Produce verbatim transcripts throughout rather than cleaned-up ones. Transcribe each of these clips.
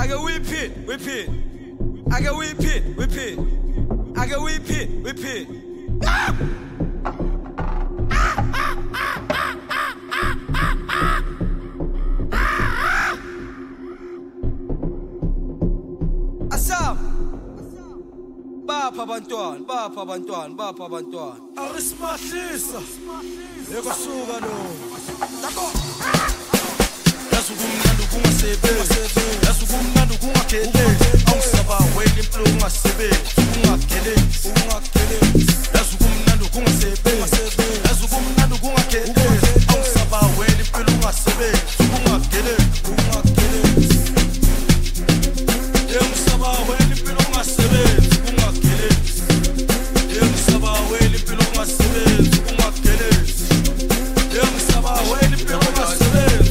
I go whip it, whip it. I go whip it, whip it. I go whip it, whip it. Ah! Asam. Bapha abantwana, bapha abantwana, bapha abantwana. Awusimahlisa. Yekusuka lo. Tako. Yasukumnandi kungasebenzi. Yasukumnandi kungakhele. Awusaba wena impilo ungasebenzi. Ungakele, ungakele. Yasukumnandi kungasebenzi. Yasukumnandi kungakhele. Awusaba wena impilo ungasebenzi. Ungakele, ungakele. Yemsaba wena impilo ungasebenzi. Ungakele. Yemsaba wena impilo ungasebenzi. Ungakele. Yemsaba wena impilo ungasebenzi.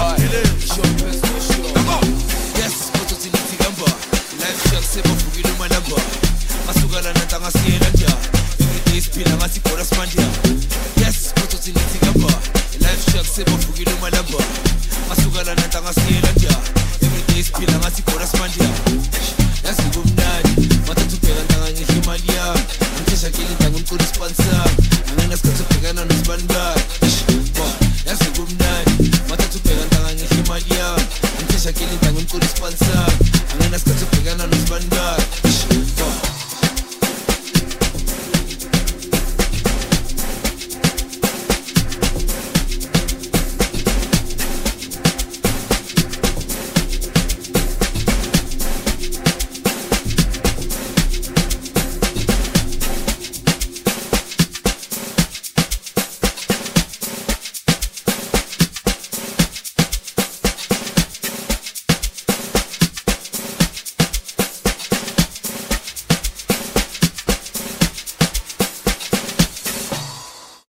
Yes, moto zinithi gamba. Life shock sebo fugile umalamba. Masukala nanta ngasiela nja. Every day siphila ngathi chorus manja.